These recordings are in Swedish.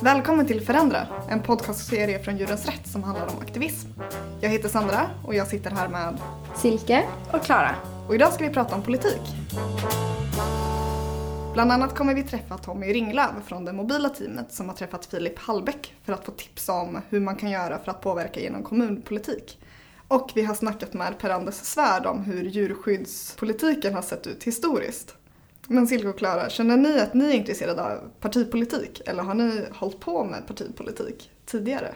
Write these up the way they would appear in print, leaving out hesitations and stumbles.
Välkommen till Förändra, en podcastserie från Djurens Rätt som handlar om aktivism. Jag heter Sandra och jag sitter här med Silke och Klara. Och idag ska vi prata om politik. Bland annat kommer vi träffa Tommy Ringlöv från det mobila teamet som har träffat Filip Hallbäck för att få tips om hur man kan göra för att påverka genom kommunpolitik. Och vi har snackat med Per-Anders Svärd om hur djurskyddspolitiken har sett ut historiskt. Men Silke och Klara, känner ni att ni är intresserade av partipolitik? Eller har ni hållit på med partipolitik tidigare?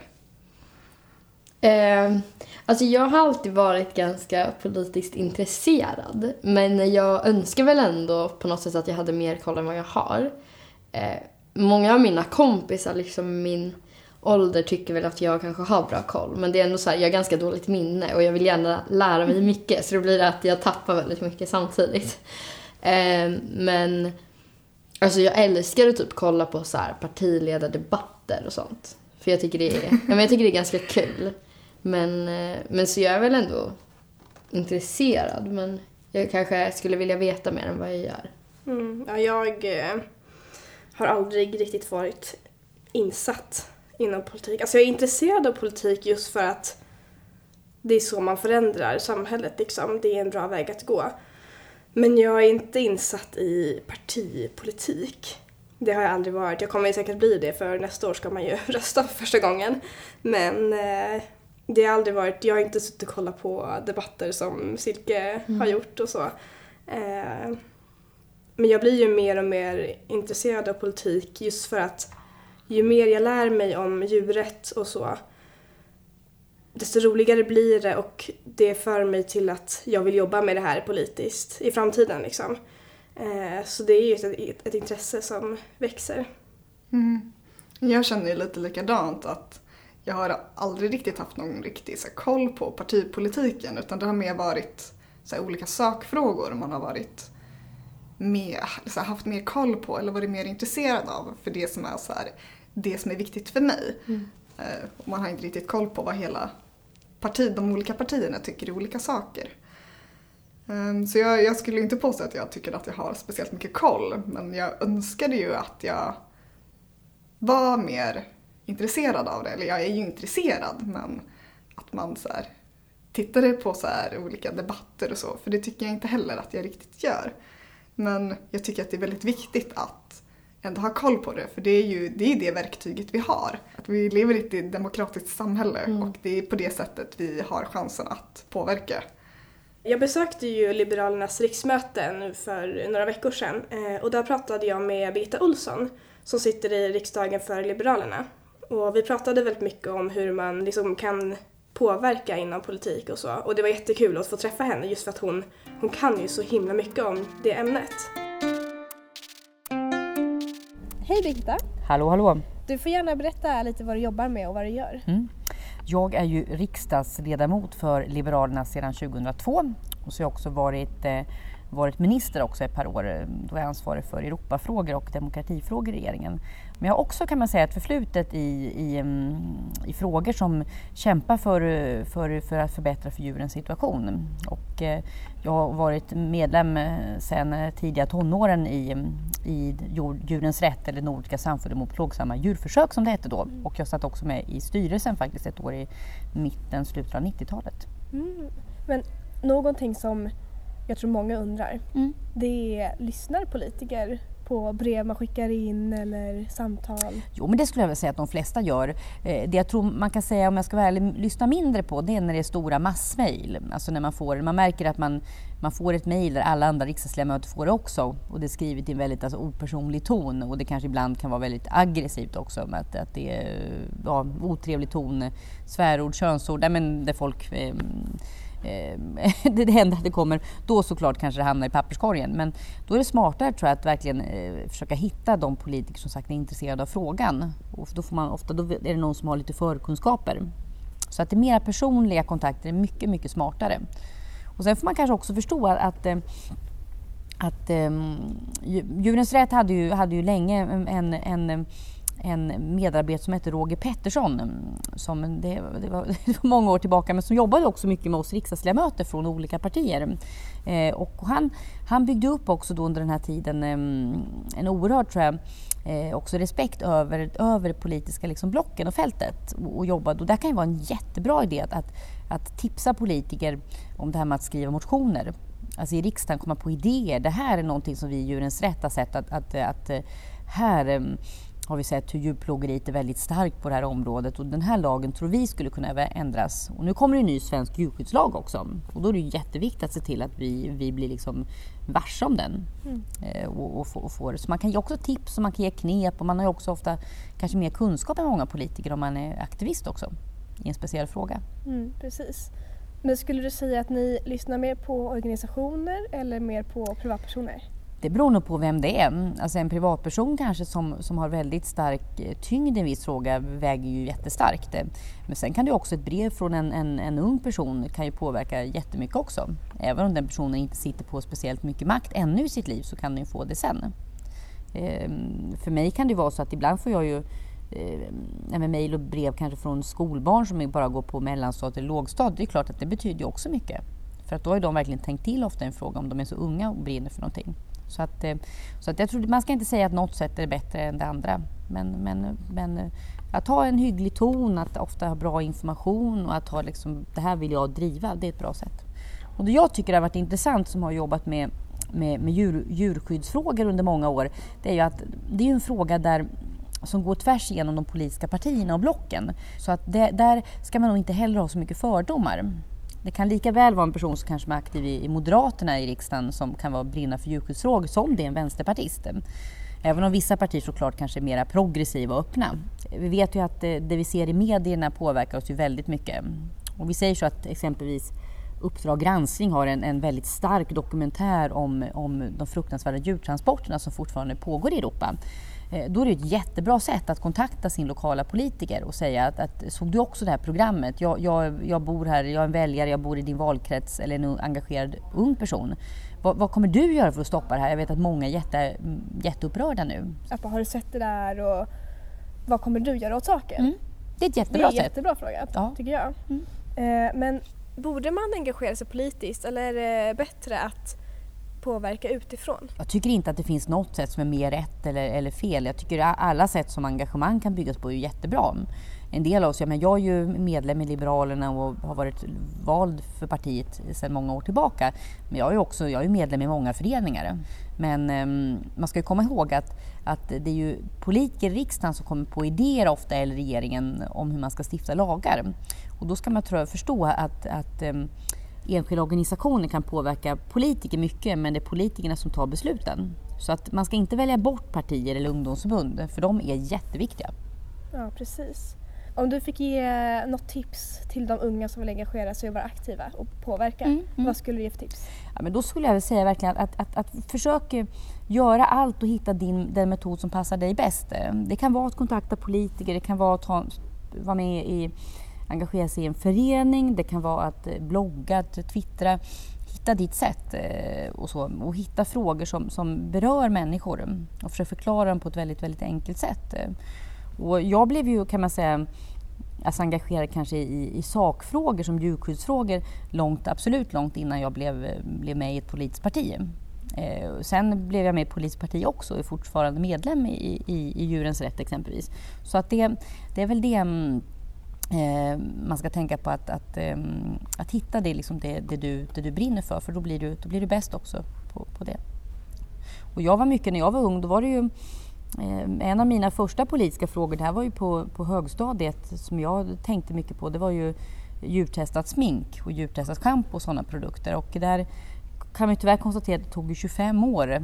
Alltså jag har alltid varit ganska politiskt intresserad. Men jag önskar väl ändå på något sätt att jag hade mer koll än vad jag har. Många av mina kompisar, liksom min ålder, tycker väl att jag kanske har bra koll. Men det är ändå så här, jag har ganska dåligt minne och jag vill gärna lära mig mycket. Så det blir att jag tappar väldigt mycket samtidigt. Men alltså jag älskar att typ kolla på så här partiledardebatter och sånt. För jag tycker det är ganska kul. Men så jag är väl ändå intresserad. Men jag kanske skulle vilja veta mer än vad jag gör. Ja, jag har aldrig riktigt varit insatt inom politik. Alltså jag är intresserad av politik just för att det är så man förändrar samhället. Liksom. Det är en bra väg att gå. Men jag är inte insatt i partipolitik. Det har jag aldrig varit. Jag kommer säkert bli det, för nästa år ska man ju rösta för första gången. Men det har aldrig varit. Jag har inte suttit och kollat på debatter som Silke har gjort och så. Men jag blir ju mer och mer intresserad av politik just för att ju mer jag lär mig om djurrätt och så, desto roligare blir det, och det för mig till att jag vill jobba med det här politiskt i framtiden. Liksom. Så det är ju ett intresse som växer. Jag känner ju lite likadant, att jag har aldrig riktigt haft någon riktig så här, koll på partipolitiken, utan det har mer varit så här, olika sakfrågor man har varit med, så här, haft mer koll på eller varit mer intresserad av, för det som är, så här, det som är viktigt för mig. Och man har inte riktigt koll på vad hela de olika partierna tycker i olika saker. Så jag skulle inte påstå att jag tycker att jag har speciellt mycket koll, men jag önskade ju att jag var mer intresserad av det. Eller jag är ju intresserad, men att man så här, tittade på så här olika debatter och så, för det tycker jag inte heller att jag riktigt gör. Men jag tycker att det är väldigt viktigt att ändå ha koll på det, för det är det verktyget vi har. Att vi lever i ett demokratiskt samhälle och det är på det sättet vi har chansen att påverka. Jag besökte ju Liberalernas riksmöte nu för några veckor sedan, och där pratade jag med Birgitta Olsson som sitter i riksdagen för Liberalerna. Och vi pratade väldigt mycket om hur man liksom kan påverka inom politik och så. Och det var jättekul att få träffa henne just för att hon kan ju så himla mycket om det ämnet. Hej Birgitta! Hallå! Du får gärna berätta lite vad du jobbar med och vad du gör. Jag är ju riksdagsledamot för Liberalerna sedan 2002. Och så har jag också varit minister också ett par år. Då är jag ansvarig för Europafrågor och demokratifrågor i regeringen. Men jag har också, kan man säga, ett förflutet i frågor som kämpar för att förbättra för djurens situation. Och jag har varit medlem sedan tidiga tonåren i Djurens Rätt, eller Nordiska samfundet mot plågsamma djurförsök som det hette då. Och jag satt också med i styrelsen faktiskt ett år i slutet av 90-talet. Men någonting som jag tror många undrar, det är, lyssnar politiker på brev man skickar in eller samtal? Jo, men det skulle jag väl säga att de flesta gör. Det jag tror man kan säga, om jag ska vara ärlig, lyssna mindre på, det är när det är stora massmejl. Alltså när man märker att man får ett mejl där alla andra riksdagsledamöter får det också. Och det är skrivet i en väldigt opersonlig ton, och det kanske ibland kan vara väldigt aggressivt också. Med att det är otrevlig ton, svärord, könsord, där folk... det händer att det kommer, då såklart kanske det hamnar i papperskorgen, men då är det smartare, tror jag, att verkligen försöka hitta de politiker som sagt är intresserade av frågan, och då är det någon som har lite förkunskaper, så att det är mera personliga kontakter är mycket, mycket smartare. Och sen får man kanske också förstå att Djurens Rätt hade ju länge en medarbetare som heter Roger Pettersson, som det var många år tillbaka, men som jobbade också mycket med oss riksdagsledamöter från olika partier. Och han byggde upp också då under den här tiden en oerhörd, tror jag, också respekt över politiska liksom blocken och fältet och jobbade. Och där kan ju vara en jättebra idé att tipsa politiker om det här med att skriva motioner. Alltså i riksdagen komma på idéer. Det här är någonting som vi i Djurens Rätt har sett att här har vi sett hur djurplågeriet är väldigt starkt på det här området, och den här lagen tror vi skulle kunna ändras. Och nu kommer det en ny svensk djurskyddslag också, och då är det ju jätteviktigt att se till att vi blir liksom varse om den. Och får. Så man kan ge också tips och man kan ge knep, och man har ju också ofta kanske mer kunskap än många politiker om man är aktivist också i en speciell fråga. Precis. Men skulle du säga att ni lyssnar mer på organisationer eller mer på privatpersoner? Det beror nog på vem det är. Alltså en privatperson kanske som har väldigt stark tyngd i en viss fråga väger ju jättestarkt. Men sen kan det också ett brev från en ung person kan ju påverka jättemycket också. Även om den personen inte sitter på speciellt mycket makt ännu i sitt liv, så kan den ju få det sen. För mig kan det vara så att ibland får jag ju mejl och brev kanske från skolbarn som bara går på mellanstad eller lågstad. Det är klart att det betyder ju också mycket. För att då har de verkligen tänkt till ofta en fråga om de är så unga och brinner för någonting. Så att jag tror man ska inte säga att något sätt är bättre än det andra. Men att ha en hygglig ton, att ofta ha bra information och att ha liksom, det här vill jag driva, det är ett bra sätt. Och det jag tycker har varit intressant som har jobbat med djurskyddsfrågor under många år, det är ju att det är en fråga som går tvärs igenom de politiska partierna och blocken. Så att där ska man nog inte heller ha så mycket fördomar. Det kan lika väl vara en person som kanske är aktiv i Moderaterna i riksdagen som kan brinna för djurskyddsfrågor som det är en vänsterpartist. Även om vissa partier såklart kanske är mer progressiva och öppna. Vi vet ju att det vi ser i medierna påverkar oss ju väldigt mycket. Och vi säger så att exempelvis Uppdrag granskning har en väldigt stark dokumentär om de fruktansvärda djurtransporterna som fortfarande pågår i Europa. Då är det ett jättebra sätt att kontakta sin lokala politiker och säga att såg du också det här programmet? Jag bor här, jag är en väljare, jag bor i din valkrets eller en engagerad ung person. Vad kommer du göra för att stoppa det här? Jag vet att många är jätteupprörda nu. Har du sett det där och vad kommer du göra åt saken? Det är ett jättebra sätt. Det är en jättebra fråga, tycker jag. Men borde man engagera sig politiskt eller är det bättre att påverka utifrån? Jag tycker inte att det finns något sätt som är mer rätt eller fel. Jag tycker alla sätt som engagemang kan byggas på är jättebra. En del av oss, jag är ju medlem i Liberalerna och har varit vald för partiet sedan många år tillbaka. Men jag är medlem i många föreningar. Men man ska ju komma ihåg att det är ju politiker i riksdagen som kommer på idéer ofta eller regeringen om hur man ska stifta lagar. Och då ska man förstå att enskilda organisationer kan påverka politiker mycket, men det är politikerna som tar besluten. Så att man ska inte välja bort partier eller ungdomsförbund, för de är jätteviktiga. Ja, precis. Om du fick ge något tips till de unga som vill engagera sig och vara aktiva och påverka, vad skulle du ge för tips? Ja, men då skulle jag väl säga verkligen att försöka göra allt och hitta den metod som passar dig bäst. Det kan vara att kontakta politiker, det kan vara att vara med engagera sig i en förening, det kan vara att blogga, att twittra, hitta ditt sätt och hitta frågor som berör människor och försöka förklara dem på ett väldigt, väldigt enkelt sätt. Och jag blev ju, kan man säga, engagerad kanske i sakfrågor som djurskyddsfrågor absolut långt innan jag blev med i ett politiskt parti. Sen blev jag med i ett politiskt parti också och är fortfarande medlem i Djurens Rätt exempelvis. Så att det är väl det man ska tänka på att hitta det, liksom det du brinner för då blir du bäst också på det. Och jag var mycket, när jag var ung, då var det ju en av mina första politiska frågor, det här var ju på högstadiet som jag tänkte mycket på, det var ju djurtestat smink och djurtestat shampoo och sådana produkter. Och där kan man tyvärr konstatera att det tog 25 år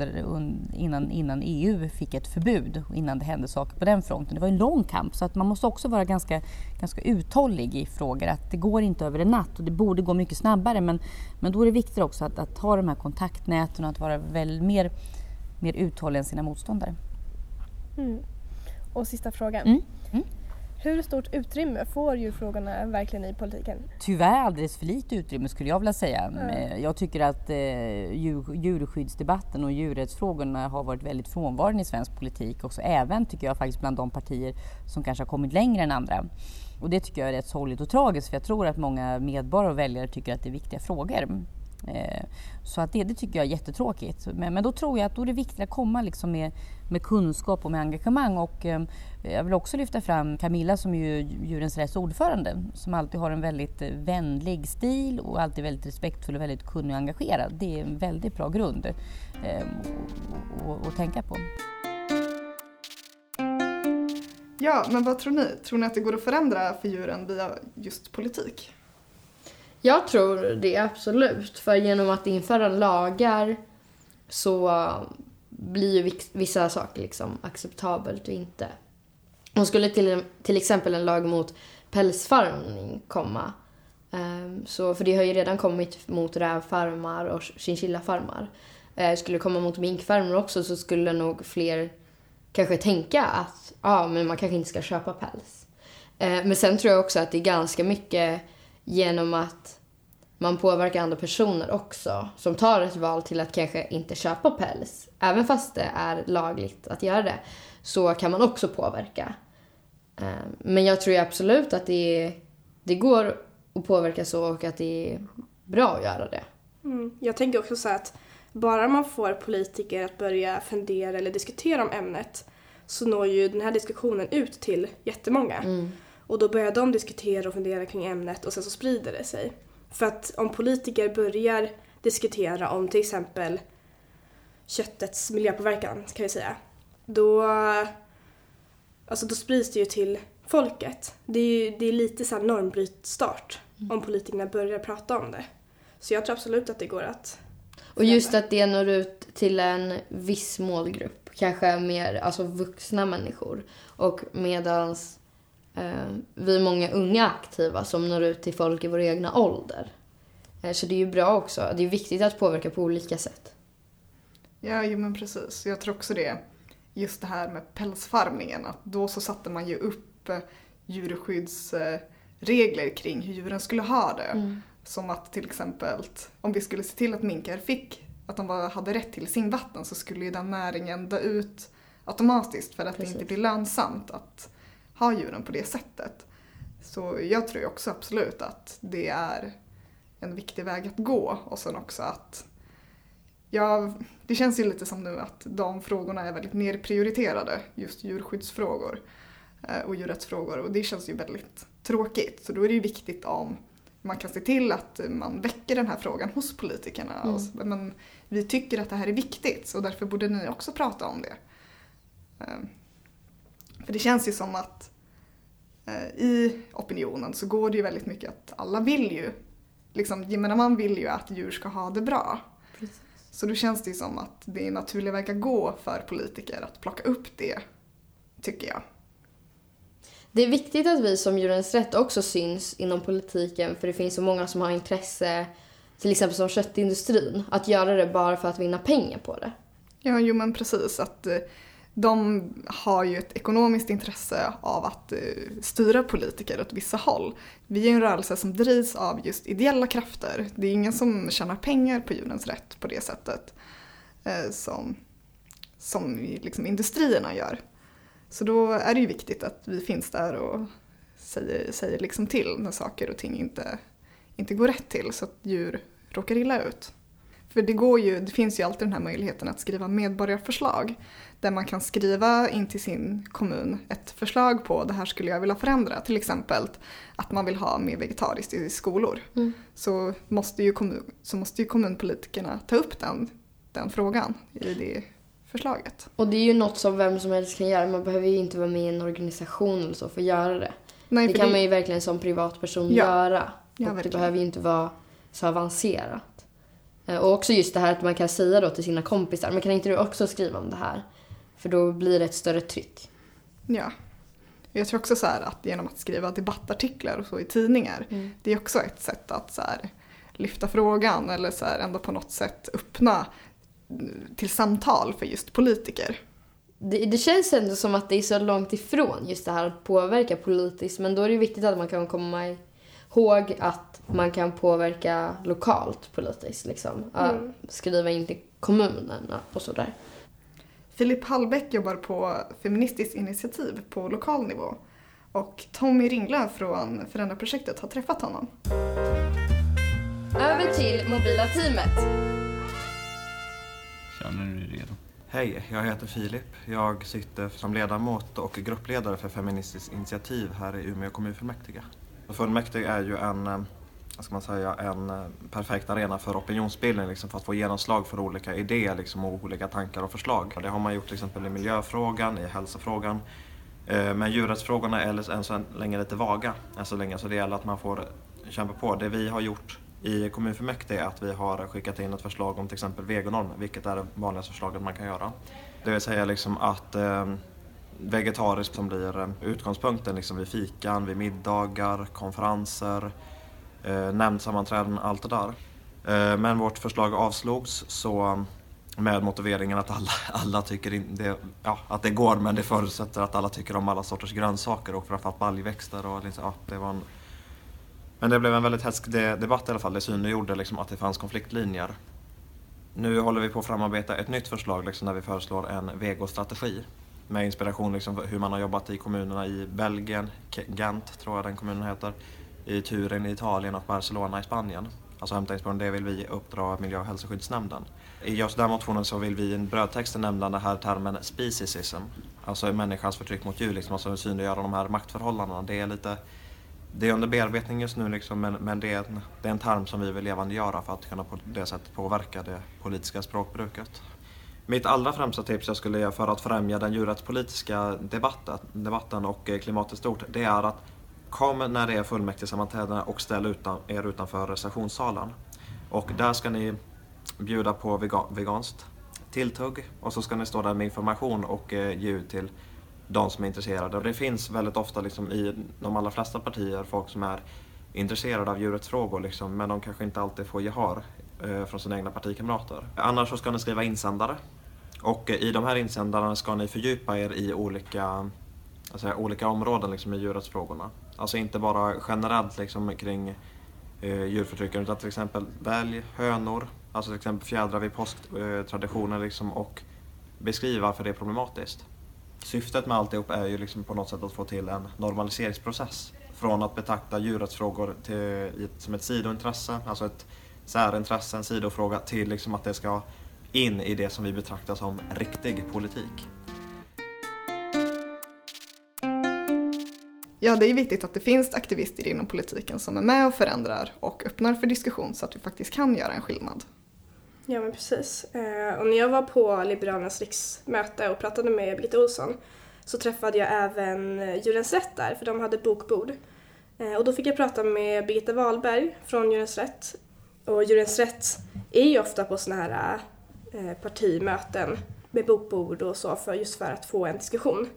innan EU fick ett förbud och innan det hände saker på den fronten. Det var en lång kamp, så att man måste också vara ganska uthållig i frågor. Att det går inte över en natt och det borde gå mycket snabbare, men då är det viktigt också att ha de här kontaktnäten och att vara väl mer uthållig än sina motståndare. Och sista frågan. Hur stort utrymme får djurfrågorna verkligen i politiken? Tyvärr alldeles för lite utrymme skulle jag vilja säga. Jag tycker att djurskyddsdebatten och djurrättsfrågorna har varit väldigt frånvarande i svensk politik också. Även tycker jag faktiskt bland de partier som kanske har kommit längre än andra. Och det tycker jag är rätt sorgligt och tragiskt, för jag tror att många medborgare och väljare tycker att det är viktiga frågor. Så att det tycker jag är jättetråkigt. Men då tror jag att då är det viktigt att komma liksom med kunskap och med engagemang. Och jag vill också lyfta fram Camilla som är ju Djurens Rätts ordförande, som alltid har en väldigt vänlig stil och alltid väldigt respektfull och väldigt kunnig och engagerad. Det är en väldigt bra grund att tänka på. Ja, men vad tror ni? Tror ni att det går att förändra för djuren via just politik? Jag tror det absolut, för genom att införa lagar så blir ju vissa saker liksom acceptabelt och inte. Och skulle till exempel en lag mot pälsfarmning komma, så, för det har ju redan kommit mot rävfarmar och chinchillafarmar. Skulle det komma mot minkfarmar också, så skulle nog fler kanske tänka att men man kanske inte ska köpa päls. Men sen tror jag också att det är ganska mycket genom att man påverkar andra personer också, som tar ett val till att kanske inte köpa päls. Även fast det är lagligt att göra det, så kan man också påverka. Men jag tror absolut att det går att påverka så, och att det är bra att göra det. Jag tänker också så att bara man får politiker att börja fundera eller diskutera om ämnet, så når ju den här diskussionen ut till jättemånga. Och då börjar de diskutera och fundera kring ämnet, och sen så sprider det sig. För att om politiker börjar diskutera om till exempel köttets miljöpåverkan, kan jag säga, då sprids det ju till folket. Det är lite så här normbrytstart om politikerna börjar prata om det. Så jag tror absolut att det går att förändra. Och just att det når ut till en viss målgrupp, kanske mer vuxna människor. Och medans vi är många unga aktiva som når ut till folk i vår egna ålder. Så det är ju bra också. Det är viktigt att påverka på olika sätt. Ja, men precis. Jag tror också det. Just det här med pälsfarmningen. Att då så satte man ju upp djurskyddsregler kring hur djuren skulle ha det. Som att till exempel om vi skulle se till att minkar att de hade rätt till simvatten, så skulle ju den näringen dö ut automatiskt, för att det inte blir lönsamt att ha djuren på det sättet. Så jag tror också absolut att det är en viktig väg att gå. Och sen också att det känns ju lite som nu att de frågorna är väldigt nerprioriterade, just djurskyddsfrågor och djurrättsfrågor, och det känns ju väldigt tråkigt. Så då är det ju viktigt om man kan se till att man väcker den här frågan hos politikerna. Men vi tycker att det här är viktigt, så därför borde ni också prata om det. För det känns ju som att i opinionen så går det ju väldigt mycket att alla vill ju, man vill ju att djur ska ha det bra. Precis. Så då känns det ju som att det är en naturlig väg att gå för politiker att plocka upp det, tycker jag. Det är viktigt att vi som Djurens Rätt också syns inom politiken, för det finns så många som har intresse, till exempel som köttindustrin, att göra det bara för att vinna pengar på det. Ja, men precis. Att de har ju ett ekonomiskt intresse av att styra politiker åt vissa håll. Vi är en rörelse som drivs av just ideella krafter. Det är ingen som tjänar pengar på Djurens Rätt på det sättet som industrierna gör. Så då är det ju viktigt att vi finns där och säger till när saker och ting inte går rätt till, så att djur råkar illa ut. För det finns ju alltid den här möjligheten att skriva medborgarförslag, där man kan skriva in till sin kommun ett förslag på det här skulle jag vilja förändra. Till exempel att man vill ha mer vegetariskt i skolor. Så måste ju kommunpolitikerna ta upp den frågan i det förslaget. Och det är ju något som vem som helst kan göra. Man behöver ju inte vara med i en organisation eller så för att göra det. Nej, det kan man ju verkligen som privatperson göra. Ja, och det behöver ju inte vara så avancerat. Och också just det här att man kan säga då till sina kompisar, men kan inte du också skriva om det här? För då blir det ett större tryck. Ja. Jag tror också så här att genom att skriva debattartiklar och så i tidningar, det är också ett sätt att så här lyfta frågan eller så här ändå på något sätt öppna till samtal för just politiker. det känns ändå som att det är så långt ifrån just det här att påverka politiskt. Men då är det viktigt att man kan komma ihåg att man kan påverka lokalt politiskt. Liksom. Skriva in till kommunerna och sådär. Filip Hallbäck jobbar på Feministiskt initiativ på lokal nivå. Och Tommy Ringlöf från Förändraprojektet har träffat honom. Över till mobila teamet. Känner du dig redo? Hej, jag heter Filip. Jag sitter som ledamot och gruppledare för Feministiskt initiativ här i Umeå kommunfullmäktige. Fullmäktige är ju en perfekt arena för opinionsbildning, liksom, för att få genomslag för olika idéer liksom, och olika tankar och förslag. Det har man gjort till exempel i miljöfrågan, i hälsofrågan. Men djurrättsfrågorna är än så länge lite vaga. Så det gäller att man får kämpa på. Det vi har gjort i kommunfullmäktige är att vi har skickat in ett förslag om till exempel vegonorm, vilket är det vanligaste förslaget man kan göra. Det vill säga liksom att vegetariskt som blir utgångspunkten liksom vid fikan, vid middagar, konferenser, nämndsammanträden, allt det där. Men vårt förslag avslogs så med motiveringen att alla tycker att det går, men det förutsätter att alla tycker om alla sorters grönsaker och framförallt baljväxter. Och liksom, men det blev en väldigt hätsk debatt i alla fall. Det synliggjorde liksom att det fanns konfliktlinjer. Nu håller vi på att framarbeta ett nytt förslag liksom, där vi föreslår en vegostrategi med inspiration liksom, hur man har jobbat i kommunerna i Belgien, Gent tror jag den kommunen heter, i Turin i Italien och Barcelona i Spanien. Alltså hämta inspiration, det vill vi uppdra miljö- och hälsoskyddsnämnden. I just den motionen så vill vi i en brödtext nämna den här termen speciesism, alltså människans förtryck mot djur, liksom, alltså synliggöra de här maktförhållandena. Det är under bearbetning just nu, liksom, men det är en term som vi vill levandegöra för att kunna på det sättet påverka det politiska språkbruket. Mitt allra främsta tips jag skulle ge för att främja den djurrättspolitiska debatten och klimatet stort, det är att kom när det är fullmäktigesammanträdena och ställ er utanför sessionssalen. Och där ska ni bjuda på veganskt tilltugg och så ska ni stå där med information och ge ut till de som är intresserade. Och det finns väldigt ofta liksom, i de allra flesta partier folk som är intresserade av djurrättsfrågor liksom, men de kanske inte alltid får gehör från sina egna partikamrater. Annars så ska ni skriva insändare och i de här insändarna ska ni fördjupa er i olika områden liksom, i djurrättsfrågorna. Alltså inte bara generellt liksom, kring djurförtryckare utan till exempel välj hönor, alltså till exempel fjädrar vid påsktraditioner liksom, och beskriva varför det är problematiskt. Syftet med alltihop är ju liksom på något sätt att få till en normaliseringsprocess från att betrakta djurrättsfrågor som ett sidointresse, alltså ett särintresse, en sidofråga, till liksom att det ska in i det som vi betraktar som riktig politik. Ja, det är viktigt att det finns aktivister inom politiken som är med och förändrar och öppnar för diskussion så att vi faktiskt kan göra en skillnad. Ja, men precis. Och när jag var på Liberalernas riksmöte och pratade med Birgitta Olsson så träffade jag även Djurens Rätt där, för de hade bokbord. Och då fick jag prata med Birgitta Wahlberg från Djurens Rätt. Och Djurens Rätt är ju ofta på såna här partimöten med bokbord och så, för att få en diskussion.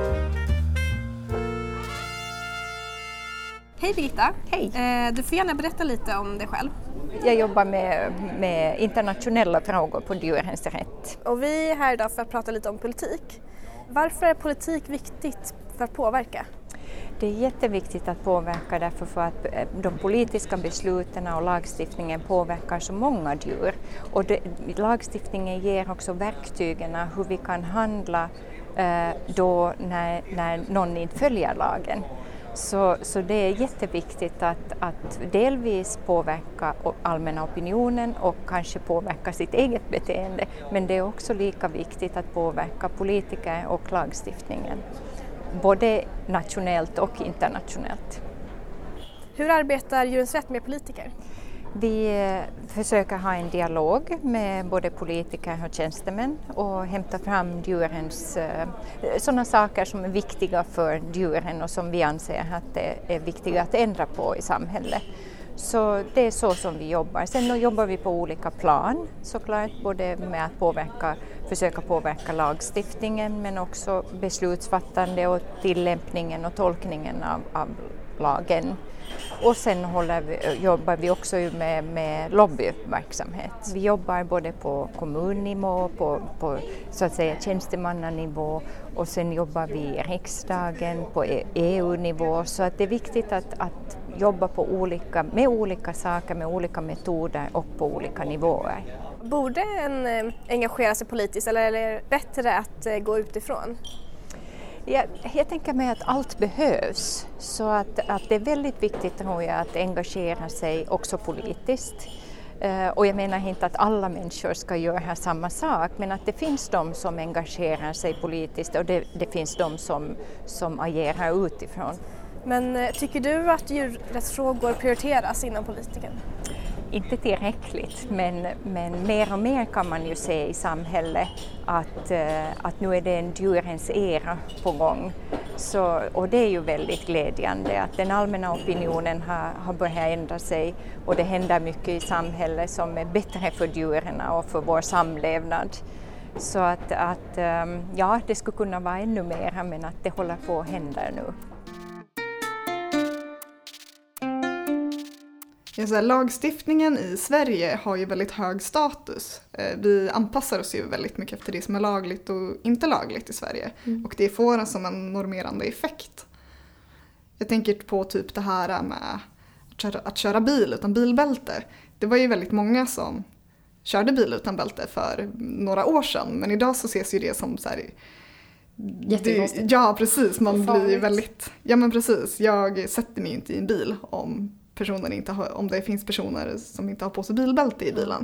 Hej Birgitta! Hej! Du får gärna berätta lite om dig själv. Jag jobbar med internationella frågor på Djurens Rätt. Och vi är här idag för att prata lite om politik. Varför är politik viktigt för att påverka? Det är jätteviktigt att påverka därför för att de politiska besluten och lagstiftningen påverkar så många djur. Och lagstiftningen ger också verktygen hur vi kan handla då när någon inte följer lagen. Så det är jätteviktigt att delvis påverka allmänna opinionen och kanske påverka sitt eget beteende. Men det är också lika viktigt att påverka politiker och lagstiftningen. Både nationellt och internationellt. Hur arbetar Djurens Rätt med politiker? Vi försöker ha en dialog med både politiker och tjänstemän och hämta fram djurens sådana saker som är viktiga för djuren och som vi anser att det är viktiga att ändra på i samhället. Så det är så som vi jobbar. Sen jobbar vi på olika plan såklart, både med att försöka påverka lagstiftningen men också beslutsfattande och tillämpningen och tolkningen av lagen. Och sen jobbar vi också med lobbyverksamhet. Vi jobbar både på kommunnivå, på så att säga tjänstemannanivå, och sen jobbar vi i riksdagen på EU-nivå. Så att det är viktigt att jobba med olika saker, med olika metoder och på olika nivåer. Borde en engagera sig politiskt eller är det bättre att gå utifrån? Jag tänker mig att allt behövs, så att det är väldigt viktigt, tror jag, att engagera sig också politiskt. Och jag menar inte att alla människor ska göra samma sak, men att det finns de som engagerar sig politiskt och det finns de som agerar utifrån. Men tycker du att djurrättsfrågor prioriteras inom politiken? Inte tillräckligt, men mer och mer kan man ju se i samhället att nu är det en djurens era på gång. Och det är ju väldigt glädjande att den allmänna opinionen har börjat ändra sig, och det händer mycket i samhället som är bättre för djuren och för vår samlevnad. Så att det skulle kunna vara ännu mer, men att det håller på att hända nu. Lagstiftningen i Sverige har ju väldigt hög status. Vi anpassar oss ju väldigt mycket efter det som är lagligt och inte lagligt i Sverige. Och det får som en normerande effekt. Jag tänker på typ det här med att köra bil utan bilbälte. Det var ju väldigt många som körde bil utan bälte för några år sedan. Men idag så ses ju det som så här... Jättekonstigt. Ja, precis. Man blir ju väldigt... Ja, men precis. Jag sätter mig inte i en bil om det finns personer som inte har på sig bilbälte i bilen.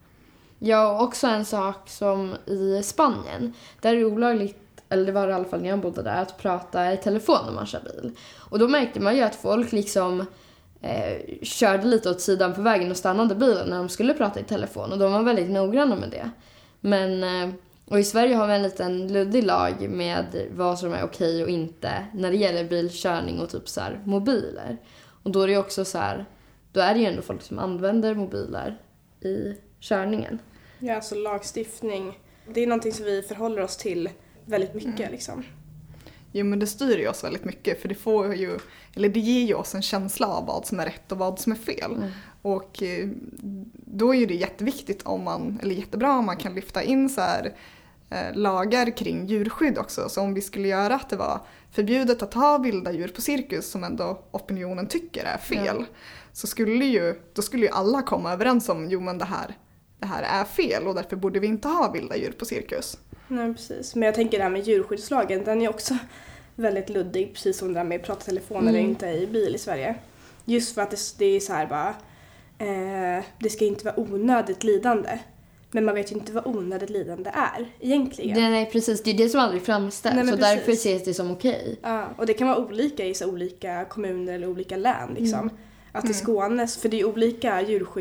Ja, och också en sak som i Spanien. Där är det olagligt, eller det var i alla fall när jag bodde där, att prata i telefon när man kör bil. Och då märkte man ju att folk liksom körde lite åt sidan på vägen och stannade bilen när de skulle prata i telefon. Och de var väldigt noggranna med det. Men, och i Sverige har vi en liten luddig lag med vad som är okej och inte när det gäller bilkörning och typ så här mobiler. Och då är det ju också så här, då är det ju ändå folk som använder mobiler i körningen. Ja, alltså lagstiftning, det är någonting som vi förhåller oss till väldigt mycket liksom. Jo, men det styr ju oss väldigt mycket, för det ger ju oss en känsla av vad som är rätt och vad som är fel. Och då är ju det jätteviktigt jättebra om man kan lyfta in så här lagar kring djurskydd också. Så om vi skulle göra att det var förbjudet att ha vilda djur på cirkus, som ändå opinionen tycker är fel, så skulle ju alla komma överens om men det här är fel och därför borde vi inte ha vilda djur på cirkus. Nej, precis. Men jag tänker det här med djurskyddslagen, den är också väldigt luddig, precis som det där med att prata telefon eller inte i bil i Sverige. Just för att det är så här bara, det ska inte vara onödigt lidande. Men man vet ju inte vad onödigt lidande är egentligen. Nej, precis. Det är det som aldrig framställs. Så precis. Därför ses det som okej. Ja, och det kan vara olika i så olika kommuner eller olika län. Liksom. Att i Skåne, för det är olika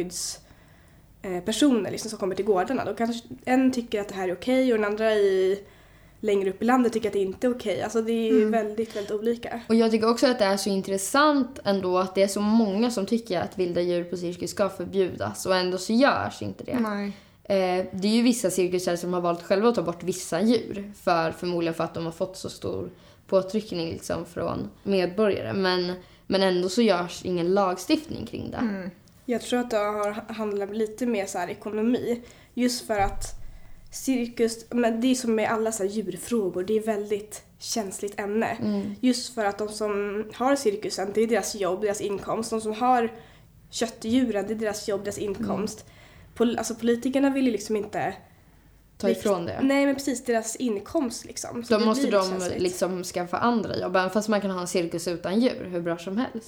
djurskyddspersoner liksom, som kommer till gårdarna. Då kanske en tycker att det här är okej och den andra längre upp i landet tycker att det inte är okej. Alltså det är väldigt, väldigt olika. Och jag tycker också att det är så intressant ändå att det är så många som tycker att vilda djur på cirkus ska förbjudas. Och ändå så görs inte det. Nej. Det är ju vissa cirkusar som har valt själva att ta bort vissa djur. Förmodligen för att de har fått så stor påtryckning liksom från medborgare. Men ändå så görs ingen lagstiftning kring det. Jag tror att det har handlat lite mer så här ekonomi. Just för att cirkus, men det är som med alla så här djurfrågor, det är väldigt känsligt ämne. Just för att de som har cirkusen, det är deras jobb, deras inkomst. De som har köttdjuren, det är deras jobb, deras inkomst. Alltså politikerna vill ju liksom inte ta ifrån det. Nej, men precis, deras inkomst liksom. Så då måste de liksom skaffa andra jobb, även fast man kan ha en cirkus utan djur hur bra som helst.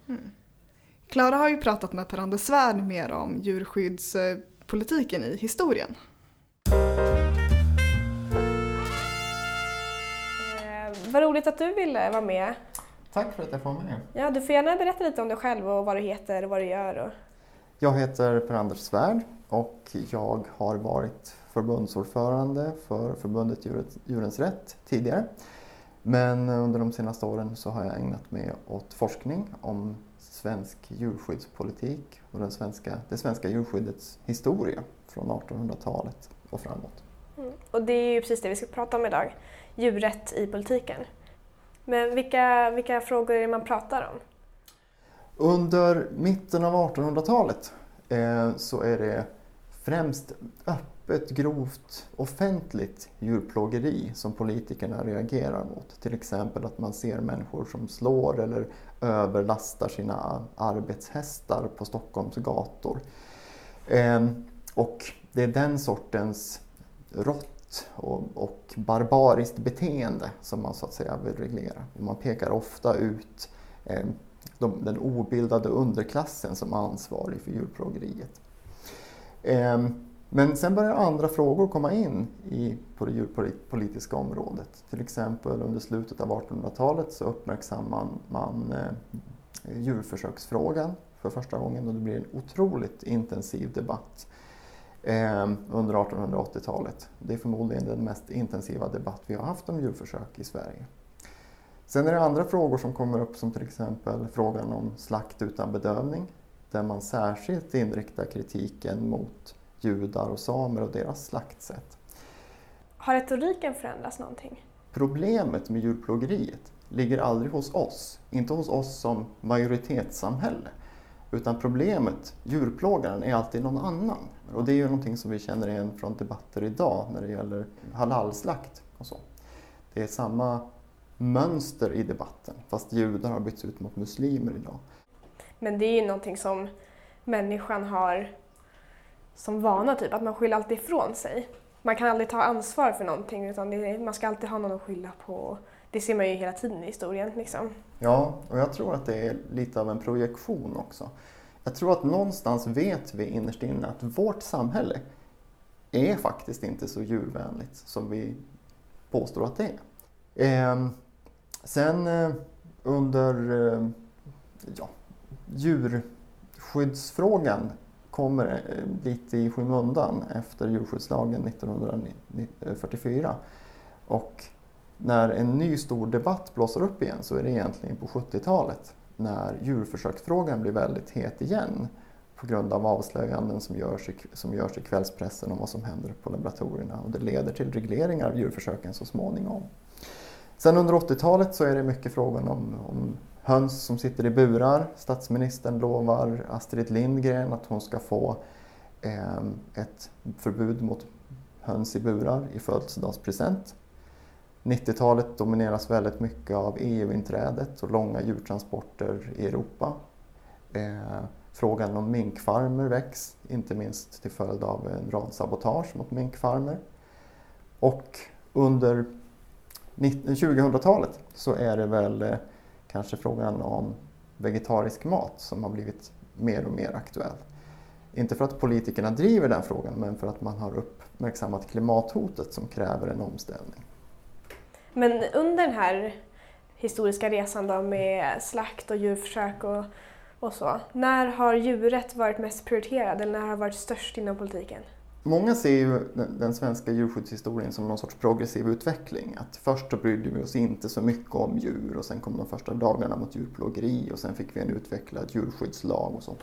Klara har ju pratat med Per-Anders Svärd mer om djurskyddspolitiken i historien. Vad roligt att du ville vara med. Tack för att jag får med. Ja, du får gärna berätta lite om dig själv och vad du heter och vad du gör. Jag heter Per-Anders Svärd och jag har varit förbundsordförande för förbundet Djurens Rätt tidigare. Men under de senaste åren så har jag ägnat mig åt forskning om svensk djurskyddspolitik och det svenska djurskyddets historia från 1800-talet och framåt. Och det är ju precis det vi ska prata om idag. Djurrätt i politiken. Men vilka frågor är det man pratar om? Under mitten av 1800-talet så är det främst öppet, grovt, offentligt djurplågeri som politikerna reagerar mot. Till exempel att man ser människor som slår eller överlastar sina arbetshästar på Stockholms gator. Och det är den sortens rått och barbariskt beteende som man så att säga vill reglera. Och man pekar ofta ut den obildade underklassen som ansvarig för djurplågeriet. Men sen börjar andra frågor komma in på det djurpolitiska området. Till exempel under slutet av 1800-talet så uppmärksammar man djurförsöksfrågan för första gången, och det blir en otroligt intensiv debatt under 1880-talet. Det är förmodligen den mest intensiva debatt vi har haft om djurförsök i Sverige. Sen är det andra frågor som kommer upp, som till exempel frågan om slakt utan bedövning, där man särskilt inriktar kritiken mot judar och samer och deras slaktsätt. Har retoriken förändrats någonting? Problemet med djurplågeriet ligger aldrig hos oss, inte hos oss som majoritetssamhälle, utan problemet, djurplågaren, är alltid någon annan. Och det är ju någonting som vi känner igen från debatter idag när det gäller halalslakt och så. Det är samma mönster i debatten, fast judar har bytts ut mot muslimer idag. Men det är ju någonting som människan har som vana, typ, att man skyller alltid ifrån sig. Man kan aldrig ta ansvar för någonting, utan man ska alltid ha någon att skylla på. Det ser man ju hela tiden i historien. Liksom. Ja, och jag tror att det är lite av en projektion också. Jag tror att någonstans vet vi innerst inne att vårt samhälle är faktiskt inte så djurvänligt som vi påstår att det är. Sen under djurskyddsfrågan kommer lite i skymundan efter djurskyddslagen 1944. Och när en ny stor debatt blåser upp igen så är det egentligen på 70-talet när djurförsöksfrågan blir väldigt het igen på grund av avslöjanden som görs i kvällspressen om vad som händer på laboratorierna, och det leder till regleringar av djurförsöken så småningom. Sen under 80-talet så är det mycket frågan om höns som sitter i burar. Statsministern lovar Astrid Lindgren att hon ska få ett förbud mot höns i burar i födelsedagspresent. 90-talet domineras väldigt mycket av EU-inträdet och långa djurtransporter i Europa. Frågan om minkfarmer väcks, inte minst till följd av en rad sabotage mot minkfarmer. Och under 2000-talet så är det väl kanske frågan om vegetarisk mat som har blivit mer och mer aktuell. Inte för att politikerna driver den frågan, men för att man har uppmärksammat klimathotet som kräver en omställning. Men under den här historiska resan då med slakt och djurförsök och så, när har djuret varit mest prioriterad eller när har det varit störst inom politiken? Många ser ju den svenska djurskyddshistorien som någon sorts progressiv utveckling. Att först så brydde vi oss inte så mycket om djur, och sen kom de första dagarna mot djurplågeri och sen fick vi en utvecklad djurskyddslag och så.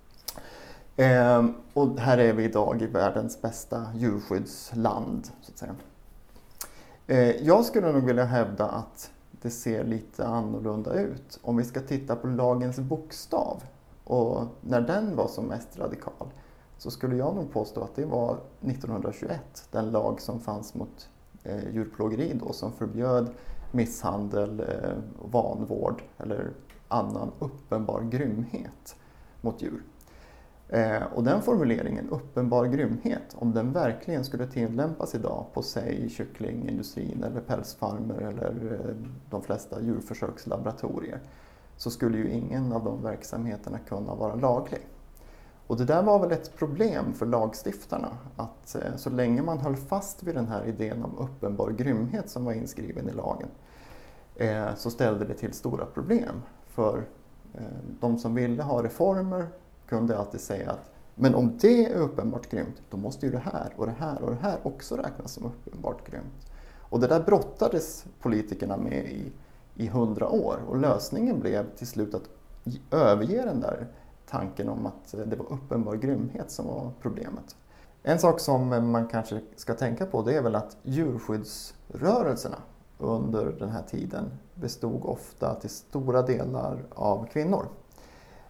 Och här är vi idag i världens bästa djurskyddsland, så att säga. Jag skulle nog vilja hävda att det ser lite annorlunda ut. Om vi ska titta på lagens bokstav och när den var som mest radikal, så skulle jag nog påstå att det var 1921, den lag som fanns mot djurplågeri då, som förbjöd misshandel, vanvård eller annan uppenbar grymhet mot djur. Och den formuleringen, uppenbar grymhet, om den verkligen skulle tillämpas idag på säg kycklingindustrin eller pälsfarmer eller de flesta djurförsökslaboratorier, så skulle ju ingen av de verksamheterna kunna vara laglig. Och det där var väl ett problem för lagstiftarna, att så länge man höll fast vid den här idén om uppenbar grymhet som var inskriven i lagen, så ställde det till stora problem. För de som ville ha reformer kunde alltid säga att men om det är uppenbart grymt, då måste ju det här och det här och det här också räknas som uppenbart grymt. Och det där brottades politikerna med i 100 år, och lösningen blev till slut att överge den där tanken om att det var uppenbar grymhet som var problemet. En sak som man kanske ska tänka på, det är väl att djurskyddsrörelserna under den här tiden bestod ofta till stora delar av kvinnor.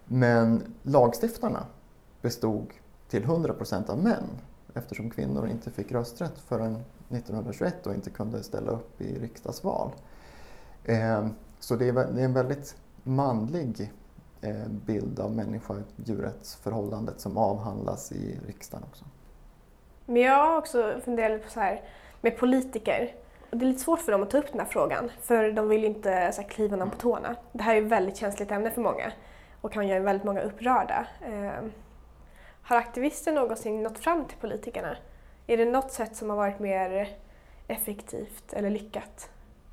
Men lagstiftarna bestod till 100% av män, eftersom kvinnor inte fick rösträtt förrän 1921 och inte kunde ställa upp i riksdagsval. Så det är en väldigt manlig bild av människa-djurrättsförhållandet som avhandlas i riksdagen också. Men jag har också funderat lite på så här med politiker. Det är lite svårt för dem att ta upp den här frågan, för de vill inte så här, kliva någon på tårna. Det här är ett väldigt känsligt ämne för många och kan göra väldigt många upprörda. Har aktivister någonsin nått fram till politikerna? Är det något sätt som har varit mer effektivt eller lyckat?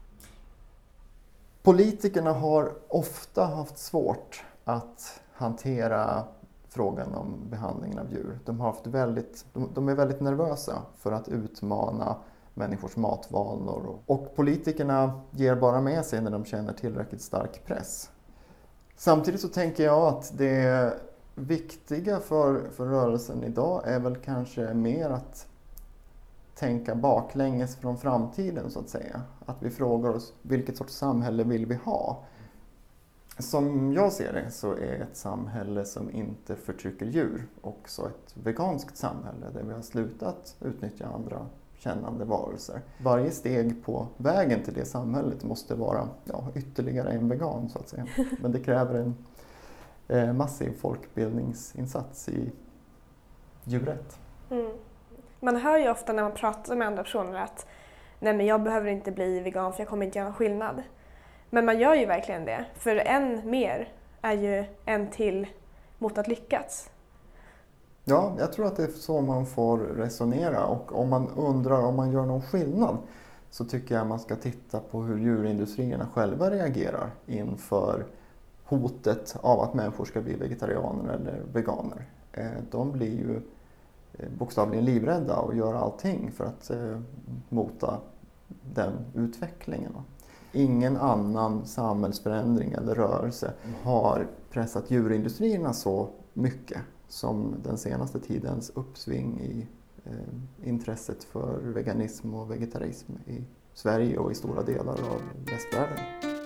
Politikerna har ofta haft svårt att hantera frågan om behandlingen av djur. De är väldigt nervösa för att utmana människors matvanor. Och politikerna ger bara med sig när de känner tillräckligt stark press. Samtidigt så tänker jag att det viktiga för rörelsen idag är väl kanske mer att tänka baklänges från framtiden så att säga. Att vi frågar oss vilket sorts samhälle vill vi ha? Som jag ser det så är ett samhälle som inte förtrycker djur också ett veganskt samhälle där vi har slutat utnyttja andra kännande varelser. Varje steg på vägen till det samhället måste vara ytterligare en vegan så att säga. Men det kräver en massiv folkbildningsinsats i djurrätt. Mm. Man hör ju ofta när man pratar med andra personer att nej men jag behöver inte bli vegan för jag kommer inte göra någon skillnad. Men man gör ju verkligen det. För en mer är ju en till mot att lyckas. Ja, jag tror att det är så man får resonera. Och om man undrar om man gör någon skillnad så tycker jag man ska titta på hur djurindustrierna själva reagerar inför hotet av att människor ska bli vegetarianer eller veganer. De blir ju bokstavligen livrädda och gör allting för att mota den utvecklingen. Ingen annan samhällsförändring eller rörelse har pressat djurindustrierna så mycket som den senaste tidens uppsving i intresset för veganism och vegetarism i Sverige och i stora delar av västvärlden.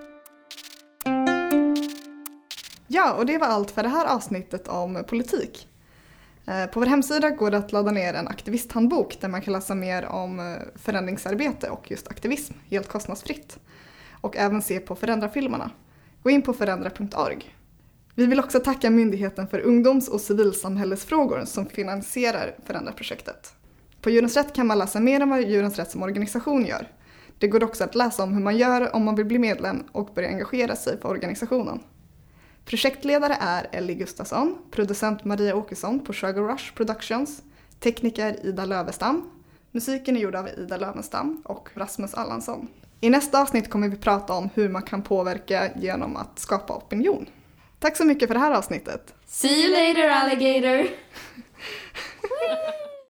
Ja, och det var allt för det här avsnittet om politik. På vår hemsida går det att ladda ner en aktivisthandbok där man kan läsa mer om förändringsarbete och just aktivism helt kostnadsfritt. Och även se på förändrarfilmerna. Gå in på förändra.org. Vi vill också tacka Myndigheten för ungdoms- och civilsamhällesfrågor som finansierar Förändra-projektet. På Djurens Rätt kan man läsa mer om vad Djurens Rätt som organisation gör. Det går också att läsa om hur man gör om man vill bli medlem och börja engagera sig för organisationen. Projektledare är Ellie Gustafsson, producent Maria Åkesson på Sugar Rush Productions, tekniker Ida Lövestam, musiken är gjord av Ida Lövenstam och Rasmus Allansson. I nästa avsnitt kommer vi prata om hur man kan påverka genom att skapa opinion. Tack så mycket för det här avsnittet. See you later, alligator!